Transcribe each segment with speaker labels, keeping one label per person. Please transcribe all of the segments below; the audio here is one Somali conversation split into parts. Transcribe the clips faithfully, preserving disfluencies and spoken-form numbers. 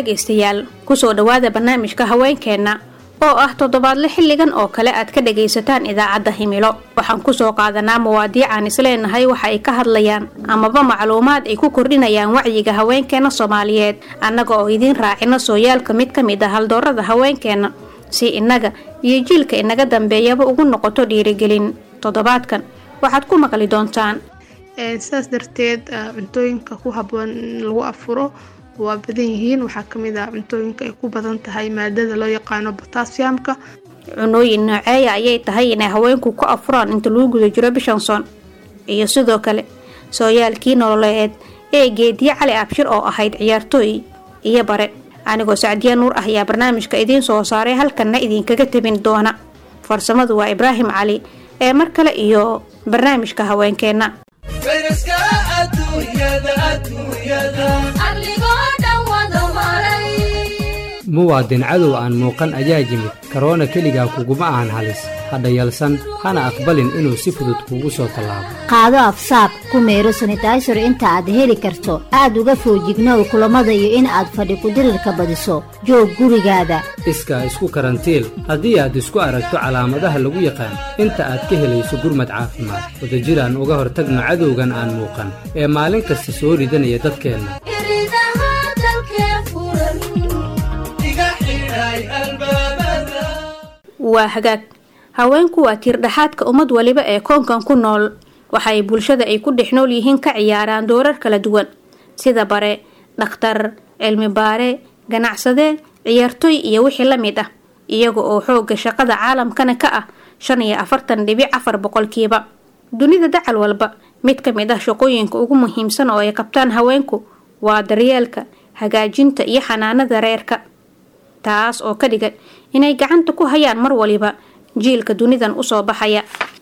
Speaker 1: dhageystayaal kusoo dhawaada barnaamijka haweenkeena oo ah toddobaadle xilligan oo kale aad ka dhageysataan idaacadda Himilo. Waxaan kusoo qaadanaa mawaadiic aan isleenahay waxa ay ka hadlayaan amaba macluumaad ay ku kordhinayaan wacyiga haweenkeena Soomaaliyeed annaga oo idin raacina sooyaalka mid ka mid ah haldoorada haweenkeena si inaga iyo jiilka inaga dambeeyaba ugu noqoto dhiirigelin. Toddobaadkan waxaad ku maqli doontaan
Speaker 2: ee saas darteed cuntooyinka ku habboon lagu afuro waa badan yihiin. waxaa kamid ah cuntooyinka ay ku badan tahay maadada loo yaqaano potassiumka.
Speaker 1: cunooyin nooceeya ayay tahay inay haweenku ku afuraan inta lagu guda jiro bishan soon, iyo sidoo kale sooyaalkii nololeed ee Geediye Cali Abshir oo ahayd ciyaartooy iyo bare. anigoo Sacdiya Nuur ah ayaa barnaamijka idin soo saaray halkana idinkaga tabin doona. farsamadu waa Ibraahim Cali ee mar kale iyo barnaamijka haweenkeena.
Speaker 3: muwaadin cadow aan muuqan ayaa yimid. corona keligaa kuguma ahan halis. hadha yalsan hana aqbalin inuu si fudud kugu soo tallaabo.
Speaker 4: qaado afsaab ku meero sanitizer inta aad heli karto. aad uga foojignow kulamada iyo in aad fadhi ku dirirka badiso. joog gurigaada.
Speaker 3: iska isku karantiil haddii aad isku aragto calaamadaha lagu yaqaan inta aad ka helayso gurmad caafimaad. wadajiraan uga hortagno cadowgan aan muuqan ee maalin kasta soo ridanaya dadkeenna.
Speaker 1: waa hagaag. haweenku waa tiir dhaxaadka ummad waliba ee koonkan ku nool. waxa ay bulshada ay ku dhex nool yihiin ka ciyaaraan doorar kala duwan sida bare, dhakhtar, cilmi baare, ganacsade, ciyaartooy iyo wixii la mid ah, iyaga oo xoogga shaqada caalamkana ka ah shan iyo afartan dhibic afar boqolkiiba. dunida dacal walba mid ka mid ah shaqooyinka ugu muhiimsan oo ay qabtaan haweenku waa daryeelka, hagaajinta iyo xanaanada reerka, taas oo ka dhigan inay gacanta ku hayaan mar waliba jiilka dunidan u soo baxaya.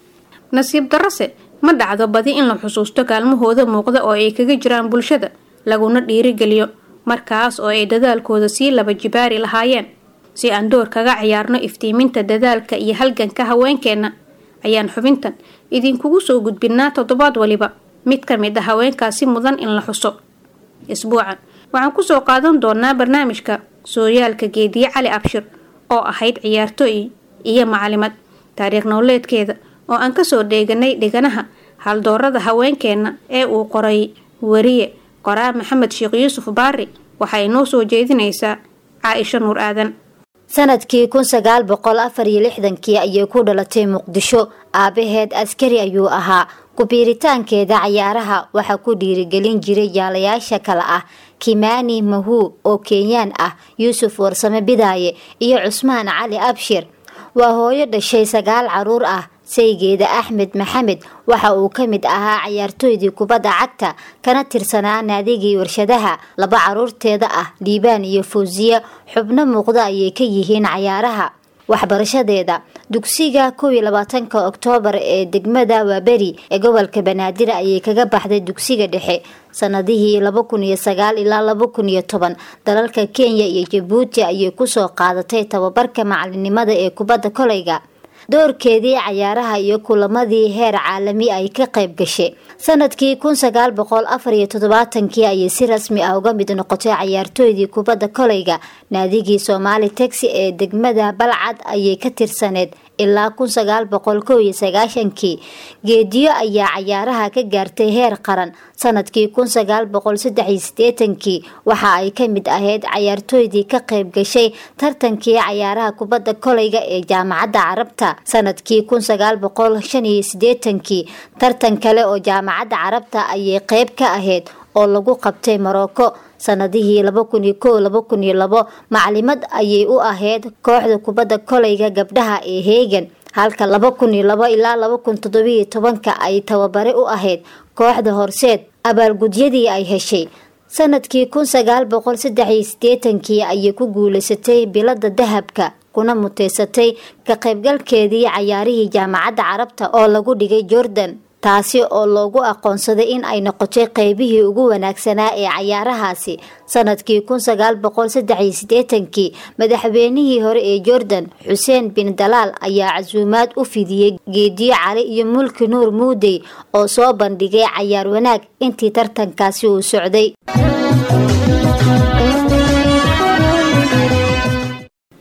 Speaker 1: nasiib darase ma dhacdo badi in la xusuusto kaalmahooda muuqda oo ay kaga jiraan bulshada laguna dhiirigeliyo markaas oo ay dadaalkooda sii laba jibaari lahaayeen. si aan door kaga ciyaarno iftiiminta dadaalka iyo halganka haweenkeena ayaan xubintan idinkugu soo gudbinaa toddobaad waliba mid ka mid ah haweenkaasi mudan in la xuso. isbuucan waxaan kusoo qaadan doonaa barnaamijka sooyaalka Geediye Cali Abshir oo ahayd ciyaartooy iyo macallimad. taariikh nololeedkeeda oo aan kasoo dheeganay dhiganaha haldoorada haweenkeena ee uu qoray wariye qoraa Maxamed Sheekh Yuusuf Baari waxay noo soo jeedinaysaa Caaisha Nuur Aadan.
Speaker 4: sanadkii kun sagaal boqol afar iyo lixdan-kii ayay ku dhalatay Muqdisho. aabaheed askari ayuu ahaa. ku biiritaankeeda ciyaaraha waxa ku dhiirigelin jiray yaalayaasha kala ah Kimani Mahu oo Kenyaan ah, Yuusuf Warsame Bidaaye iyo Cusmaan Cali Abshir. waa hooyo dhashay sagaal caruur ah. saygeeda Axmed Maxamed waxa uu ka mid ahaa ciyaartooydii kubadda cagta kana tirsanaa naadigii warshadaha. laba caruurteeda ah Liibaan iyo Fawziya xubno muuqda ayay ka yihiin ciyaaraha. waxbarashadeeda dugsiga kow iyo labaatanka Oktoobar ee degmada Waaberi ee gobolka Banaadir ayay kaga baxday dugsiga dhexe sanadihii laba kun iyo sagaal ilaa laba kun iyo toban. dalalka Kenya iyo Djibouti ayay ku soo qaadatay tababarka macalinimada ee kubadda kolayga. doorkeedii ciyaaraha iyo kulamadii heer caalami ay ka qayb gashay. sanadkii kun sagaal boqol afar iyo toddobaatan-kii ayay si rasmi ah uga mid noqotay ciyaartooydii kubadda kolayga. naadigii Somali Taxi ee degmada Balcad ayay ka tirsaneed ilaa kun sagaal boqol kow iyo sagaashan-kii. Geediyo ayaa ciyaaraha ka gaartay heer qaran sanadkii kun sagaal boqol saddex iyo siddeetan-kii. waxa ay ka mid ahayd ciyaartooydii ka qayb gashay tartankii ciyaaraha kubadda kolayga ee Jaamacadda Carabta sanadkii kun sagaal boqol shan iyo siddeetan-kii. tartan kale oo Jaamacadda Carabta ayay qayb ka ahayd oo lagu qabtay Morocco sanadihii laba kun iyo kow laba kun iyo labo. macallimad ayay u ahayd kooxda kubadda kolayga gabdhaha ee Heegan, halka laba kun iyo labo ilaa laba kun toddoba iyo toban-ka ay tababare u ahayd kooxda Horseed. abaalgudyadii ay heshay sanadkii kun sagaal boqol saddex iyo siddeetan-kii ayay ku guuleysatay bilada dahabka kuna muteysatay ka qaybgalkeedii ciyaarihii Jaamacadda Carabta oo lagu dhigay Jordan, taasi oo loogu aqoonsaday in ay noqotay qaybihii ugu wanaagsanaa ee ciyaarahaasi. sanadkii kun sagaal boqol saddex iyo siddeetan-kii madaxweynihii hore ee Jordan Xuseen bin Dalaal ayaa casuumaad u fidiyay Geediye Cali iyo Mulki Nuur Muudey oo soo bandhigay ciyaar wanaag intii tartankaasi uu socday.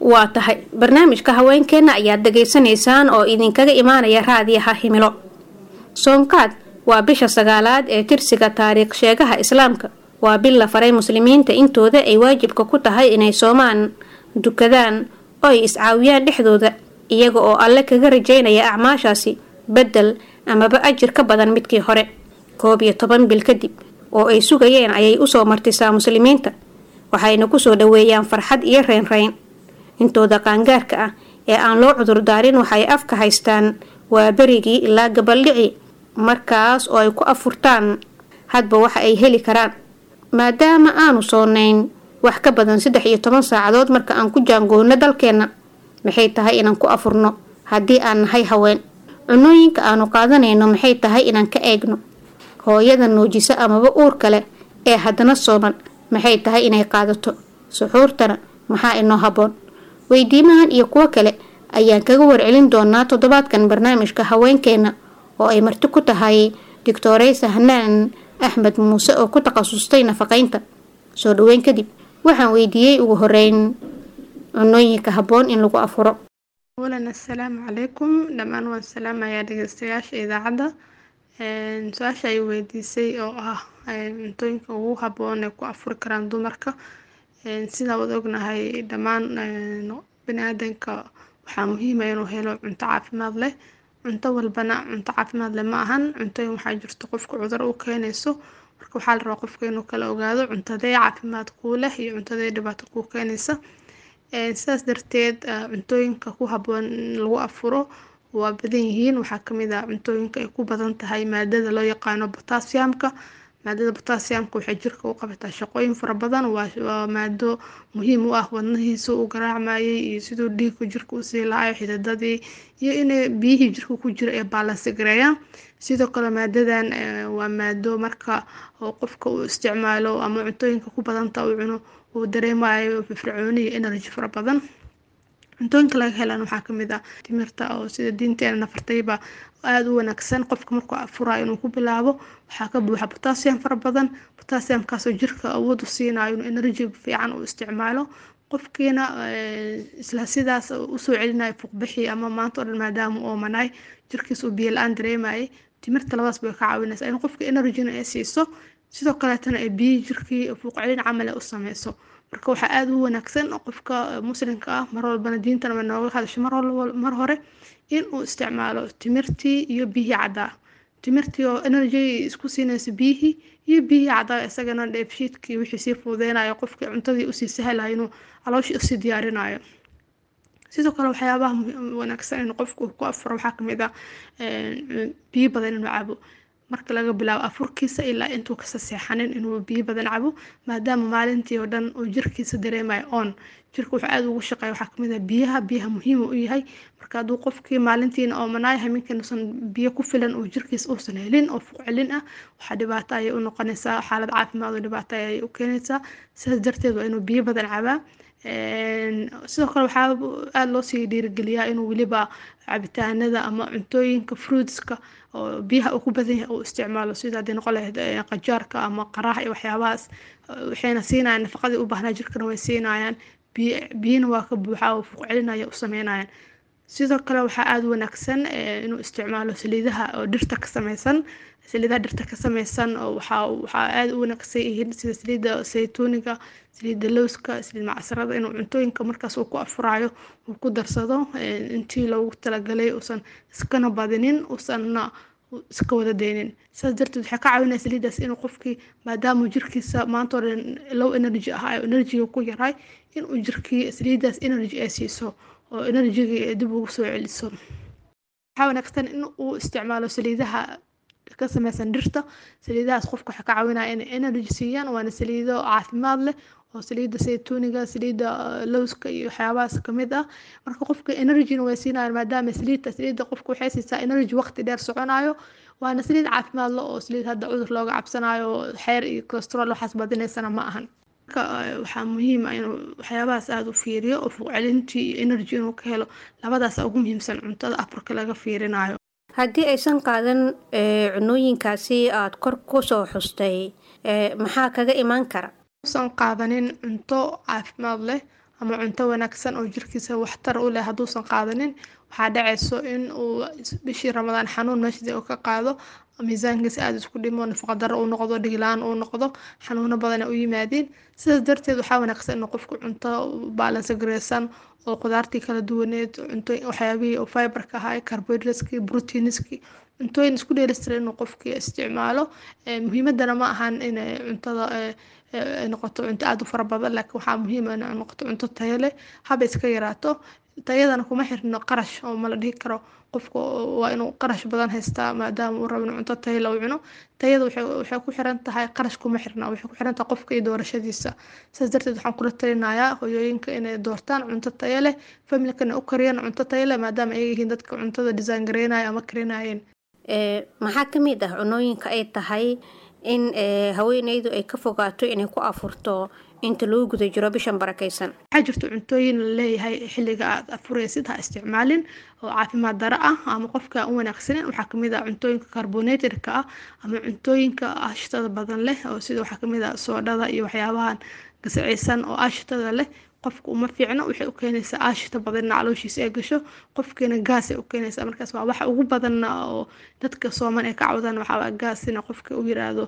Speaker 1: waa tahay barnaamijka haweenkeena ayaad dhageysanaysaan oo idinkaga imaanaya raadiyaha himilo. soonqaad waa bisha sagaalaad ee tirsiga taariikh sheegaha islaamka. waa bil la faray muslimiinta intooda ay waajibka ku tahay inay soomaan, dukadaan oo ay iscaawiyaan dhexdooda iyaga oo alle kaga rajaynaya acmaashaasi bedel amaba ajir ka badan midkii hore. koob iyo toban bil kadib oo ay sugayeen ayay usoo martisaa muslimiinta, waxayna kusoo dhaweeyaan farxad iyo reynreyn. intooda qaangaarka ah ee aan loo cudur daarin waxay afka haystaan waa berigii ilaa gabaldhici, markaas oo ay ku afurtaan hadba waxa ay heli karaan. maadaama aanu soonayn wax ka badan saddex iyo toban saacadood marka aan ku jaangoonno dalkeenna, maxay tahay inaan ku afurno haddii aan nahay haween? cunooyinka aanu qaadanayno maxay tahay inaan ka eegno? hooyada nuujisa amaba uur kale ee haddana sooman maxay tahay inay qaadato? suxuurtana maxaa inoo habboon? weydiimahan iyo kuwo kale ayaan kaga warcelin doonaa toddobaadkan barnaamijka haweenkeena oo ay marti ku tahay doctoraysa Hanaan Axmed Muuse oo ku takhasustay nafaqeynta. soo dhaweyn kadib waxaan weydiiyey ugu horeyn cunooyinka habboon in lagu afuro.
Speaker 2: أولاً السلام عليكم دمان وان سلام يا دغستياش إذاعة سؤال شيء ويديسي أو آه cunooyinka ugu habboon ee ku afuri karaan dumarka. sida wada ognahay dhammaan bini'aadanka waxaa muhiim ah inuu helo cunto caafimaad leh. cunto walbana cunto caafimaad leh ma ahan. cuntooyin waxaa jirta qofka cudur u keenayso, marka waxaa la rabaa qofka inuu kala ogaado cuntadee caafimaad kuu leh iyo cuntadee dhibaato kuu keenaysa. sidaas darteed cuntooyinka ku habboon lagu afuro waa badan yihiin. waxaa kamid ah cuntooyinka ay ku badan tahay maadada loo yaqaano potassiumka. maadada potassiumka waxay jirka u qabataa shaqooyin fara badan. waa maado muhiim u ah wadnihiisa u garaacmayay iyo sidoo dhiigga jirka u sii lahayo xididadii iyo inay biyihii jirka ku jira ee balance gareeyaan. sidoo kale maadadan waa maado marka qofka uu isticmaalo ama cuntooyinka ku badanta uu cuno uu dareemayo firfircooni iyo energy fara badan. cuntooyinka laga helaan waxaa kamid ah timirta oo sida diinteena nafartayba aad u wanaagsan. qofka markuu afurayo inuu ku bilaabo waxaa ka buuxa potassium fara badan. potassiumkaas oo jirka awood u siinayo inuu energy fiican u isticmaalo. qofkiina isla sidaas u soo celinayo fuqbixi ama maanta oo dhan maadaama uu oomanaay jirkiisa uu biyo la-aan dareemayay. timirta labadaas bay ka caawinaysaa in qofka energy-na ay siiso, sidoo kaleetana ay biyo jirkii fuuq celin camal u sameyso. marka waxaa aad u wanaagsan qofka muslimka ah mar walbana diintana way nooga hadashay mar hore in uu isticmaalo timirtii iyo biyihii caddaa. timirtii oo energy isku siinaysa biyihii iyo biyihii caddaa isagana dheefshiidkii wixii sii fududeynayo qofka cuntadii usii sahlayo inuu calooshii usii diyaarinayo. sidoo kale waxyaabaha wanaagsan in qofku ku afuro waxaa kamid ah biyo badan inuu cabo. marka laga bilaabo afurkiisa ilaa intuu ka saseexanin inuu biyo badan cabo, maadaama maalintii oo dhan uu jirkiisa dareemayo on jirka wuxuu aad ugu shaqeeya. waxaa kamid ah biyaha biyaha muhiim u yahay. marka hadduu qofkii maalintiina oomanaay habeenkiina uusan biyo ku filan uu jirkiisa uusan helin oo fuuq celin ah, waxaa dhibaato ayay u noqonaysaa, xaalad caafimaad oo dhibaato ayay u keenaysaa. sidaas darteed waa inuu biyo badan cabaa. sidoo kale waxaa aad loo sii dhiirigeliyaa inuu weliba cabitaanada ama cuntooyinka fruitska oo biyaha uu ku badan yahay uu isticmaalo, sida haddii noqon lahayd qajaarka ama qaraax iyo waxyaabahaas. waxayna siinayaan nafaqadii u baahnaa jirkana way siinayaan, biyina waa ka buuxa oo fuuq celinaya u sameynayaan. sidoo kale waxaa aad wanaagsan inuu isticmaalo saliidaha oo dhirta ka sameysan. saliidaha dhirta ka sameysan oo waxaa waxaa aad u wanaagsan yihiin sida saliida saytuuniga, saliida lowska, saliid macsarada inuu cuntooyinka markaas uu ku afurayo uu ku darsado intii loogu talagalay uusan iskana badinin uusanna iska wada deynin. sidaas darteed waxay ka caawinaysaa saliidaas inuu qofkii maadaama jirkiisa maanta oo dhan low energy ah ay energy ku yaray inuu jirkii saliidaas energy ay siiso oo energy dib ugu soo celiso. waxaa wanaagsan in uu isticmaalo saliidaha ka sameysan dhirta. saliidahaas qofka waxay ka caawinayaan inay energy siiyaan, waana saliido caafimaad leh oo saliida saytuuniga, saliida lowska iyo waxyaabahaas kamid ah. marka qofka energy-na way siinayaan maadaama saliidta saliida qofka waxay siisaa energy waqti dheer soconayo, waana saliid caafimaad leh oo saliid hadda cudur looga cabsanayo xeer iyo cholesterol waxaas badinaysana ma ahan. marka waxaa muhiim ah inuu waxyaabahaas aad u fiiriyo oo fuuq celintii iyo energy inuu ka helo. labadaas ugu muhiimsan cuntada afurka laga fiirinayo.
Speaker 1: haddii aysan qaadan cunooyinkaasi aad kor ku soo xustay maxaa kaga imaan kara?
Speaker 2: usan qaadanin cunto caafimaad leh ama cunto wanaagsan oo jirkiisa waxtar u leh hadduusan qaadanin waxaa dhacayso in uu bishii ramadaan xanuun meeshii uu ka qaado miisaankiisa aada isku dhimo nafaqo darro uu noqdo dhiglaan uu noqdo xanuuno badan u yimaadeen sidaas darteed waxaa wanaagsan in qofku cunto balance gareysan oo qudaartii kala duwaneed cunto waxyaabihii oo fiberka ahaa carbohydrateski proteiniski cuntooyin isku dheelitiran inuu qofkii isticmaalo muhiimadana ma ahan in cuntada noqoto cunto aada u fara badan laakiin waxaa muhiim ah in noqoto cunto tayo leh haba iska yaraato tayadana kuma xirno qarash oo ma la dhihi karo qofku waa inuu qarash badan haystaa maadaama uu rabo inuu cunto tayo leh u cuno tayada waxay ku xiran tahay qarash kuma xirna waxay ku xiran tahay qofka iyo doorashadiisa sidaas darteed waxaan kula talinayaa hooyooyinka inay doortaan cunto tayo leh familkana u kariyaan cunto tayo leh maadaama ay yihiin dadka cuntada design gareynaya ama karinayeen
Speaker 1: maxaa ka mid ah cunooyinka ay tahay in haweeneydu ay ka fogaato inay ku afurto inta lagu guda jiro bishan barakaysan
Speaker 2: waxaa jirto cuntooyin la leeyahay xilliga aad afuraysid ha isticmaalin oo caafimaad daro ah ama qofka aan u wanaagsanin waxaa kamid ah cuntooyinka carbonatedka ah ama cuntooyinka aashitada badan leh oo sida waxaa kamid ah soodhada iyo waxyaabahan gasacaysan oo aashitada leh qofka uma fiicno waxay u keenaysaa aashita badanna calooshiisa ay gasho qofkiina gaas ay u keenaysaa markaas waa waxa ugu badanna oo dadka sooman ay ka cawdaan waxaa gaasina qofka u yiraahdo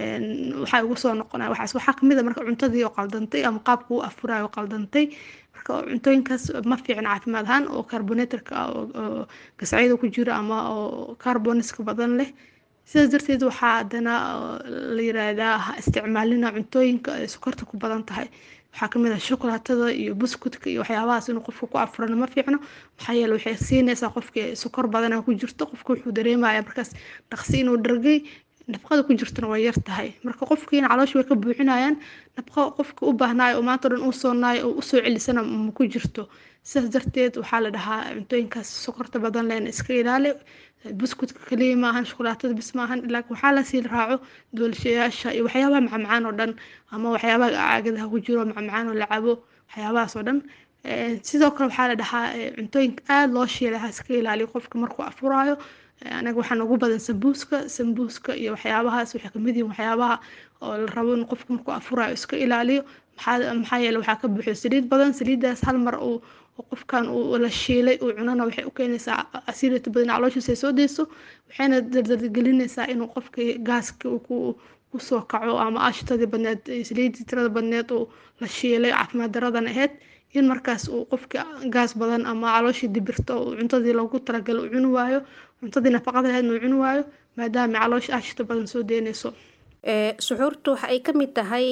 Speaker 2: waxay ugu soo noqonaya waxaas waxaa kamid ah marka cuntadii oo qaldantay ama qaabka uu afurayo qaldantay marka cuntooyinkaas ma fiicna caafimaad ahaan oo carbonatorka oo gasacayda ku jira ama oo carboniska badan leh sidaas darteed waxaa haddana la yiraahdaa ha isticmaalina cuntooyinka ay sokorta ku badan tahay waxaa kamid ah shukulaatada iyo buskutka iyo waxyaabahaas inuu qofka ku afurana ma fiicno maxaa yeele waxay siinaysaa qofkii sokor badana ku jirto qofka wuxuu dareemaya markaas dhaqsi inuu dhargay nafaqada ku jirtana way yar tahay marka qofkiina caloosh way ka buuxinayaan nafaqo qofka u baahnaayo oo maanta dhan uu soonaayo oo usoo celisana ma ku jirto sidaas darteed waxaa la dhahaa cuntooyinkaas sokorta badan lehna iska ilaali buskutka kaliya maahan shukulaatada bis maahan laakiin waxaa lasii raaco doolashayaasha iyo waxyaabaha macmacaan oo dhan ama waxyaabaha caagadaha ku jiro macmacaan oo la cabo waxyaabahaas oo dhan sidoo kale waxaa la dhahaa cuntooyinka aada loo shiilay ha iska ilaaliyo qofka markuu afuraayo anaga waxaan ugu badan sambuuska sambuuska iyo waxyaabahaas waxay kamid yihiin waxyaabaha oo la rabo in qofka markuu afuraayo iska ilaaliyo maxaa maxaa yeele waxaa ka buuxo saliid badan saliidaas hal mar uu qofkan uu la shiilay uu cunana waxay u keenaysaa acidity badan calooshiisa ay soo deyso waxayna dardargelinaysaa inuu qofka gaaska uu ku kusoo kaco ama aashitadii badneed saliidii tirada badneed uu la shiilay caafimaad daradana ahayd in markaas uu qofka gaas badan ama calooshii dibirto uu cuntadii loogu talagalay uu cuni waayo cuntadii nafaqada ahaydna uu cuni waayo maadaama caloosha aashita badan soo deynayso
Speaker 1: suxuurtu waxa ay ka mid tahay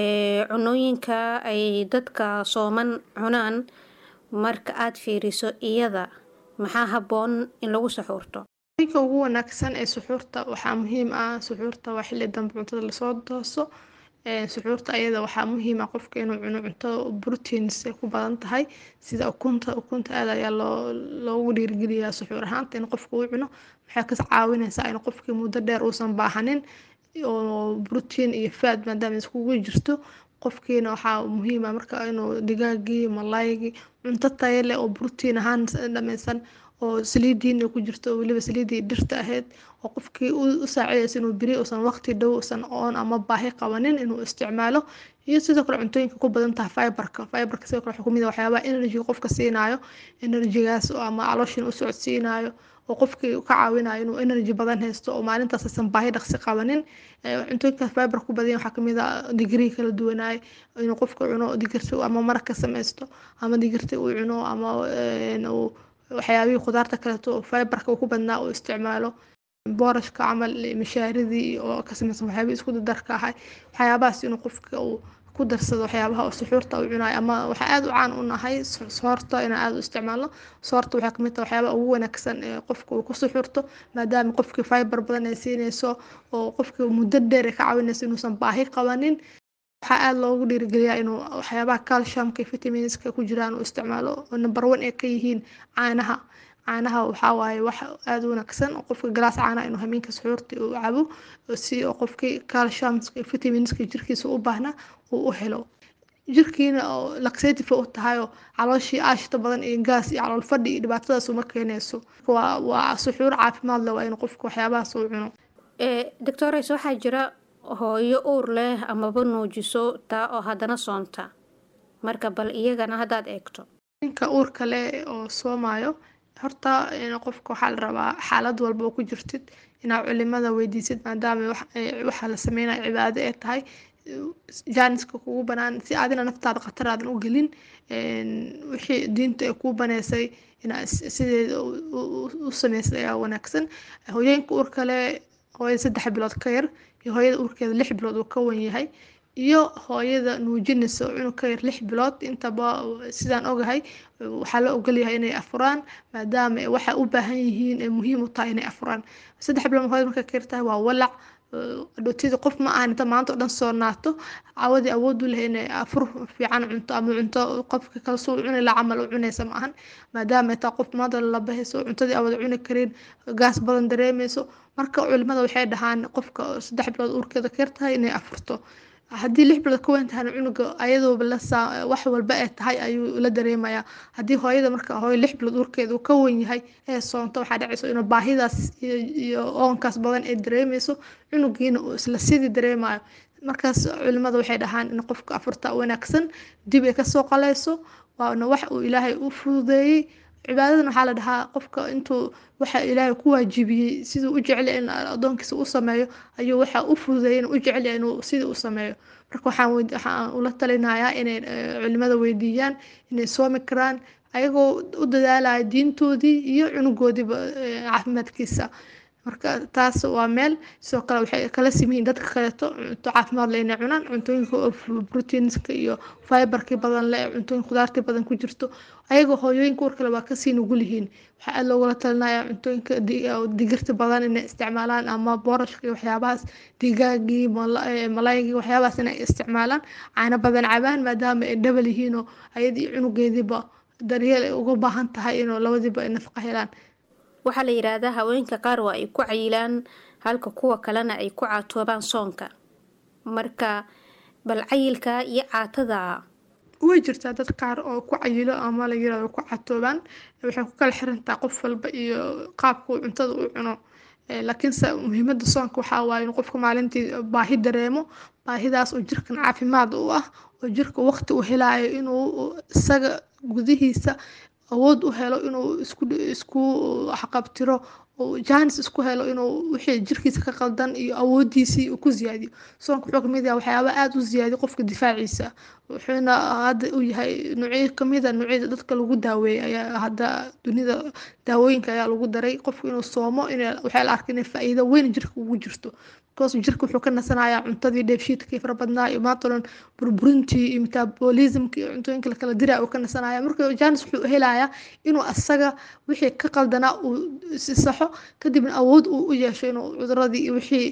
Speaker 1: cunooyinka ay dadka sooman cunaan marka aad fiiriso iyada maxaa habboon in lagu suxuurto
Speaker 2: ninka ugu wanaagsan ee suxuurta waxaa muhiim ah suxuurta waa xilli dambe cuntada lasoo dooso suxuurta ayada waxaa muhiim ah qofka inuu cuno cunto proteins ay ku badan tahay sida ukunta ukunta aad ayaa loo loogu dhiirigeliyaa suxuur ahaanta in qofka uu cuno waxay ka caawinaysaa in qofkii muddo dheer uusan baahanin oo protein iyo fat maadaama iskugu jirto qofkiina waxaa muhiim ah marka inuu digaagii malaygii cunto tayo leh oo protein ahaan dhameysan oo saliidiin ku jirto oo weliba saliidii dhirta ahayd oo qofkii u saacidaysa inuu beri uusan waqti dhow uusan oon ama baahi qabanin inuu isticmaalo iyo sidoo kale cuntooyinka ku badan tahay fiberka fiberka sidoo kale waxaa kamid ah waxyaabaha energy qofka siinaayo energygaas ama calooshiina u socodsiinayo oo qofkii ka caawinayo inuu energy badan haysto oo maalintaas aysan baahi dhaqsi qabanin cuntooyinka fiber ku badan waxaa kamid ah digrii kala duwanaay inuu qofka cuno digirta ama maraq ka sameysto ama digirta uu cuno ama uu waxyaabihii khudaarta kaleeto oo fiberka uu ku badnaa uu isticmaalo boorashka camal mishaaridii oo ka sameysan waxyaabihii isku dardarka ahay waxyaabahaas inuu qofka uu ku darsado waxyaabaha oo suxuurta uu cunayo ama waxaa aada u caan u nahay soorta inaan aada u isticmaalno soorta waxaa kamid tahay waxyaabaha ugu wanaagsan ee qofka uu ku suxuurto maadaama qofkii fiber badan ay siinayso oo qofkii muddo dheer ay ka caawinayso inuusan baahi qabanin waxaa aada loogu dhiirigeliyaa inuu waxyaabaha calciumka iyo vitaminska ku jiraan uu isticmaalo oo number one ay ka yihiin caanaha caanaha waxaa waaye wax aada u wanaagsan oo qofka galaas caanaha inuu hameenka suxuurtii uu cabo si oo qofkii calciumska iyo vitaminska jirkiisa u baahna uu u helo jirkiina oo laxative u tahay oo calooshii aashita badan iyo gaas iyo calool fadhi iyo dhibaatadaas uma keenayso waa waa suxuur caafimaad leh waa inuu qofka waxyaabahaas uu cuno
Speaker 1: doctores waxaa jira hooyo uur leh amaba nuujiso taa oo haddana soonta marka bal iyagana haddaad eegto.
Speaker 2: ninka uurka leh oo soomayo horta in qofka waxaa la rabaa xaalad walba oo ku jirtid inaad culimada weydiisid maadaama wax waxa la sameynayo cibaado ay tahay jaaniska kugu banaan si aadina naftaada khatar aadan u gelin wixii diinta ay kuu baneysay inaad sideeda u sameysay ayaa wanaagsan. hooyooyinka uurka leh hooyada saddex bilood ka yar iyo hooyada uurkeeda lix bilood uu ka wan yahay iyo hooyada nuujinaysa cunug ka yar lix bilood intaba sidaan ogahay waxaa la ogol yahay inay afuraan maadaama waxa u baahan yihiin ee muhiim u tahay inay afuraan. saddex bilood hooyada marka ka yar tahay waa walac dhootida qof ma ahan inta maanta oo dhan soo naato caawadii awood u leh inay afur fiican cunto ama cunto qofka kale soo cunay la camal u cunaysa ma ahan maadaama ay tahay qof maanta la bahayso cuntadii awood cuni karin gaas badan dareemayso. marka culimada waxay dhahaan qofka saddex bilood uurkeeda ka yar tahay inay afurto haddii lix bilood ka weyn tahay cunuga ayadoo la wax walba ay tahay ayuu la dareemayaa. haddii hooyada marka hooyo lix bilood uurkeeda uu ka weyn yahay ee soonto waxaa dhacayso inuu baahidaas iyo oonkaas badan ay dareemayso cunugiina uu isla sidii dareemayo. markaas culimada waxay dhahaan in qofka afurta wanaagsan dib ay kasoo qalayso waana wax uu ilaahay u fududeeyey. cibaadadan waxaa la dhahaa qofka intuu waxa ilaahay ku waajibiyey siduu u jecel yahay in adoonkiisa u sameeyo ayuu waxa u fududeeyay inuu u jecel yahay inuu sidii u sameeyo. marka waxaan waxaan ula talinayaa inay culimada weydiiyaan inay soomi karaan ayagoo u dadaalaya diintoodii iyo cunugoodiiba caafimaadkiisa. marka taas waa meel sidoo kale waxay kala simeeyeen dadka kaleeto cunto caafimaad leh inay cunaan cuntooyinka proteinska iyo fiberka badan leh cuntooyin khudaarta badan ku jirto ayagoo hooyooyinka uurka leh waa kasii nugul yihiin. waxaa aad loogula talinayaa cuntooyinka digirta badan inay isticmaalaan ama boorashka iyo waxyaabahaas digaagii malaygii waxyaabahaas inay isticmaalaan caano badan cabaan maadaama ay dhabal yihiin oo ayadii cunugeediiba daryeel ay uga baahan tahay inuu labadiiba ay nafaqo helaan.
Speaker 1: waxaa la yiraahdaa haweenka qaar waa ay ku cayilaan halka kuwa kalena ay ku caatoobaan soonka. marka bal cayilka iyo caatada
Speaker 2: way jirtaa dad qaar oo ku cayilo ama la yiraahdo ku caatoobaan waxay ku kala xirantaa qof walba iyo qaabka uu cuntada u cuno. laakiin muhiimada soonka waxaa waaye in qofka maalintii baahi dareemo baahidaas oo jirkan caafimaad u ah oo jirka waqti u helayo inuu isaga gudihiisa awood u helo inuu isku isku xaqabtiro oo jaanis isku helo inuu wixii jirkiisa ka qaldan iyo awoodiisii uu ku ziyaadiyo. soonka wuxuu kamid yahay waxyaaba aad u ziyaadiyo qofka difaaciisa wuxuuna hadda u yahay nuucyo kamid ah nuucyada dadka lagu daaweeyo ayaa hadda dunida daawooyinka ayaa lagu daray qofku inuu soomo in waxaa la arkay in faa'iido weyn jirka ugu jirto because jirka wuxuu ka nasanayaa cuntadii dheefshiidkii fara badnaa iyo maatalan burburintii iyo metabolismka iyo cuntooyinka la kala diraa uu ka nasanayaa. marka jaanis wuxuu helayaa inuu asaga wixii ka qaldanaa uu si saxo kadibna awood uu u yeesho inuu cuduradii iyo wixii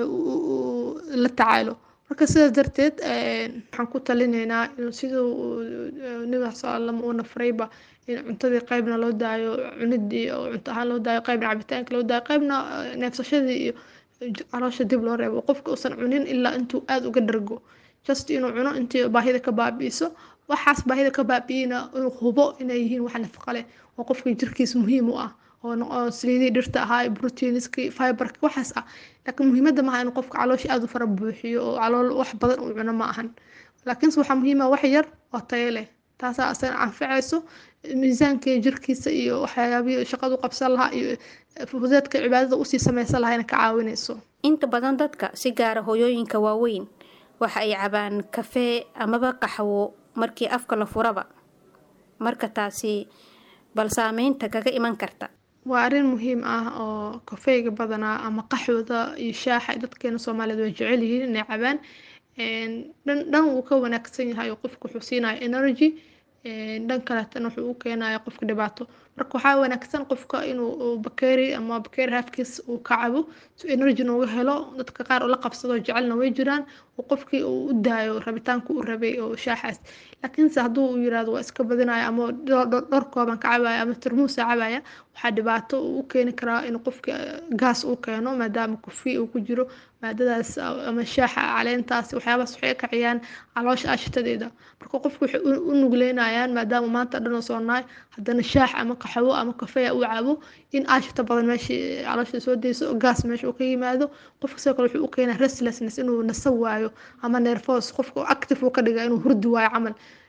Speaker 2: la tacaalo. marka sidaas darteed waxaan ku talinaynaa inuu siduu nabiga sallallahu alayhi wasallam uu nafrayba in cuntadii qaybna loo daayo cunidii oo cunto ahaan loo daayo qaybna cabitaanka loo daayo qaybna neefsashadii iyo caloosha dib loo reebo qofka uusan cunin ilaa intuu aad uga dhargo just inuu cuno intii baahida ka baabi'iso waxaas baahida ka baabi'ina inuu hubo inay yihiin wax nafaqo leh oo qofka jirkiisa muhiim u ah oo saliidii dhirta ahaa proteinski fiberka waxaas ah. laakiin muhiimada maaha in qofka caloosha aad u fara buuxiyo oo calool wax badan uu cuno ma ahan laakiin waxa muhiim ah wax yar oo tayo leh taas asan anfacayso miisaanka jirkiisa iyo waxyaabaha shaqadu qabsan lahaa iyo fududeedka cibaadada u sii sameysan lahayn ka caawinayso.
Speaker 1: inta badan dadka si gaar ah hooyooyinka waaweyn waxa ay cabaan kafee amaba qaxwo markii afka la furaba marka taasi bal saameynta kaga iman karta.
Speaker 2: waa arrin muhiim ah oo kafeega badanaa ama qaxwada iyo shaaha dadkeena Soomaaliyeed way jecel yihiin inay cabaan dhan dhan uu ka wanaagsan yahay qofku wuxuu siinayaa energy dhan kale tan wuxuu u keenayaa qofka dhibaato. marka waxaa wanaagsan qofka inuu bakeeri ama bakeeri halfkiis uu ka cabo si energy uu helo. dadka qaar oo la qabsado jecelna way jiraan oo qofkii uu u daayo rabitaanku u rabay oo shaaxaas laakiin hadduu uu yiraahdo waa iska badinayo ama dhowr kooban ka cabaya ama tarmuus cabaya waxaa dhibaato u keeni karaa in qofka gaas uu keeno maadaama kafee uu ku jiro maadadaas ama shaaxa caleentaas waxyaabahaas waxay ka ciyaan caloosha ashtadeeda. marka qofku wuxuu u nugleynayaan maadaama maanta dhan soo naay haddana shaax ama qaxwo ama kafee uu cabo in ashta badan meesha caloosha soo deyso gaas meesha uu ka yimaado qofka sidoo kale wuxuu u keenaa restlessness inuu nasan waayo ama nervous qofku active uu ka dhigaa inuu hurdi waayo camal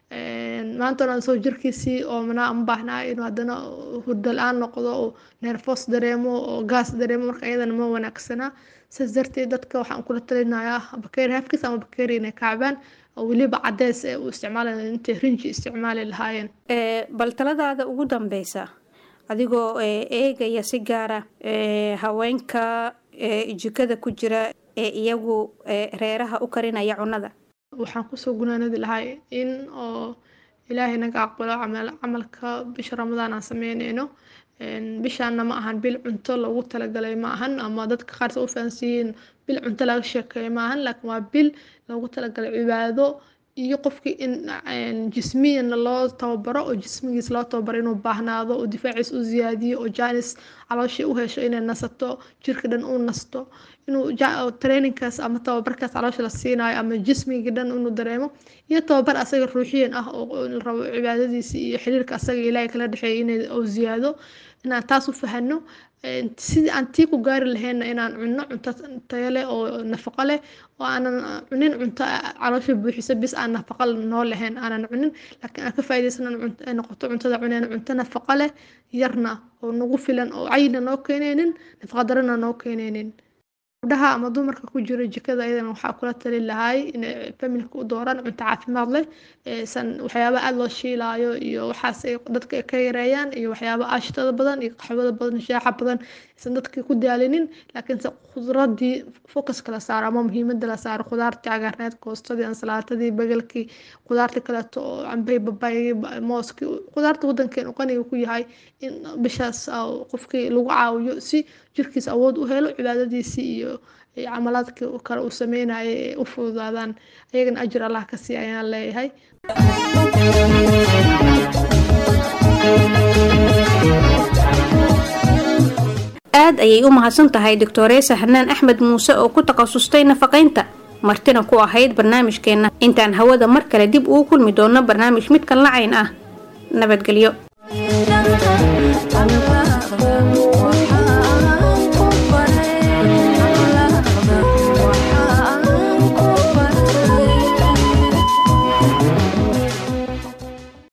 Speaker 2: maanta aan soo jirkiisii oo mana aan baahnaa inuu hadana hurdo la'aan noqdo oo nervous dareemo oo gas dareemo marka iyadana ma wanaagsana sidaas darteed dadka waxaan kula talinayaa bakeeri hafkiis ama bakeeri inay kacbaan oo waliba cadeys ee u isticmaalaan intay rinji isticmaali lahaayeen
Speaker 1: ee bal taladaada ugu dambeysa adigoo eegaya si gaara ee haweenka ee jikada ku jira ee iyagu reeraha u karinaya cunada
Speaker 2: waxaan ku soo gunaanadi lahay in oo ilaahay naga aqbalo amal amalka bisha ramadaan aan sameynayno een bishaana ma ahan bil cunto lagu talagalay ma ahan ama dadka qaar soo faansiin bil cunto laga sheekeeyo ma ahan laakiin waa bil lagu talagalay cibaado iyo qofkii in jismiyan loo tababaro oo jismigiis loo tababaro inuu baahnaado oo difaaciis u ziyaadiyo oo jaanis calooshii u hesho inay nasato jirka dhan uu nasto inuu trainingkaas ama tababarkaas caloosha la siinayo ama jismiga dhan inuu dareemo iyo tababar asaga ruuxiyan ah oo la rabo cibaadadiisa iyo xiriirka asaga ilaahay kala dhaxeeyo inay oo ziyaado inaan taas u fahano sidii aan tii ku gaari lahayn inaan cunno cunto tayo leh oo nafaqo leh oo aanan cunin cunto caloosha buuxisa bis aan nafaqo noo lahayn aanan cunin laakiin aan ka faa'iideysano cunto ay noqoto cuntada cuneen cunto nafaqo leh yarna oo nagu filan oo cayna noo keenaynin nafaqo darana noo keenaynin gabdhaha ama dumarka ku jira jikada ayadana waxaa kula talin lahay in familka u dooraan cunto caafimaad leh san waxyaabo aad loo shiilaayo iyo waxaas ay dadka ka yareeyaan iyo waxyaabo aashtada badan iyo qaxwada badan shaaxa badan san dadka ku daalinin laakiin khudradii focus kala saar ama muhiimada la saar khudaarta cagaarneed koostadii ansalaatadii bagalkii khudaarta kale oo cambay babay mooski khudaarta wadankeena uu qaniga ku yahay in bishaas qofkii lagu caawiyo si jirkiisa awood u helo cibaadadiisa iyo عملاتك وكرا وسمينا وفوضادان ayagana ajir Allah ka sii ayaan leeyahay
Speaker 1: aad ayay u mahadsan tahay doctoresa Hanaan Axmed Muuse oo ku takhasustay nafaqeynta martina ku ahayd barnaamijkeena intaan hawada mar kale dib ugu kulmi doono barnaamij mid kan lacayn ah nabadgelyo